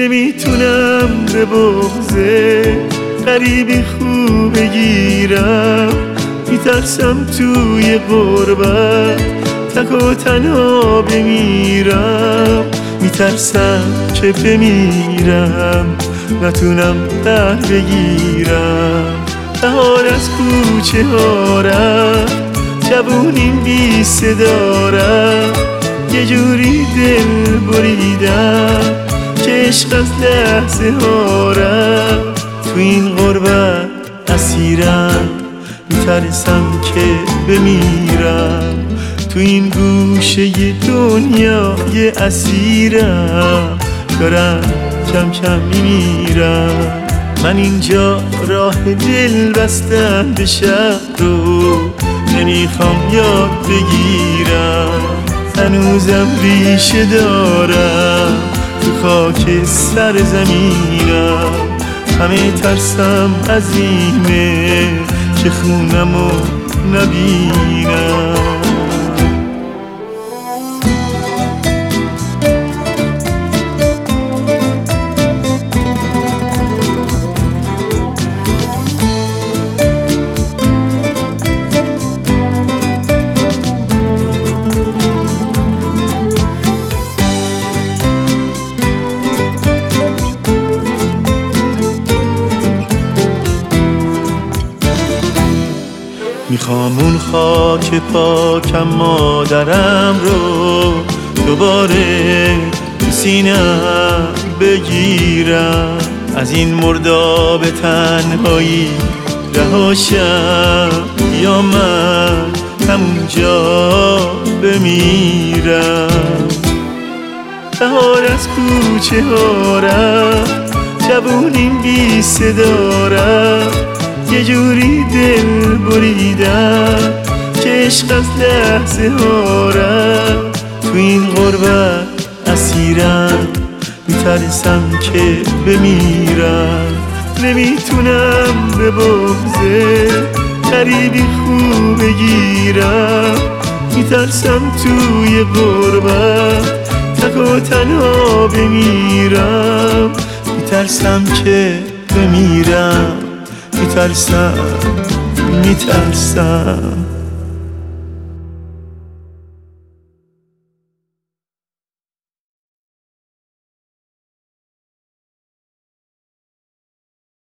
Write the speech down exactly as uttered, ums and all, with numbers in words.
نمیتونم به بغض غریبی خوب بگیرم، میترسم توی غربت تک و تنها بمیرم، میترسم که بمیرم نتونم در بگیرم. بهار از کوچه ها رفت، جوونیم بی صدا رفت، یه جوری دل بریدم که عشق از لحظه ها رفت. تو این غربت اسیرم، میترسم که بمیرم، تو این گوشه دنیای اسیرم، دارم کم کم میمیرم. من اینجا راه دل بستم به شهر رو نمیخوام یاد بگیرم، هنوزم ریشه دارم تو خاک سر زمینم. همه ترسم از اینه که خونمو نبینم. میخوام اون خاک پاکم مادرم رو دوباره تو سینم بگیرم، از این مرداب تنهایی رهاشم، یا من همونجا بمیرم. بهار از کوچه ها رفت، جوونیم بی صدا رفت، یه جوری دل بریدم که عشق از لحظه ها رفت. تو این غربت اسیرم، میترسم که بمیرم، نمیتونم به بغض غریبی خوب بگیرم، میترسم توی غربت تک و تنها بمیرم، میترسم که بمیرم، میترسم میترسم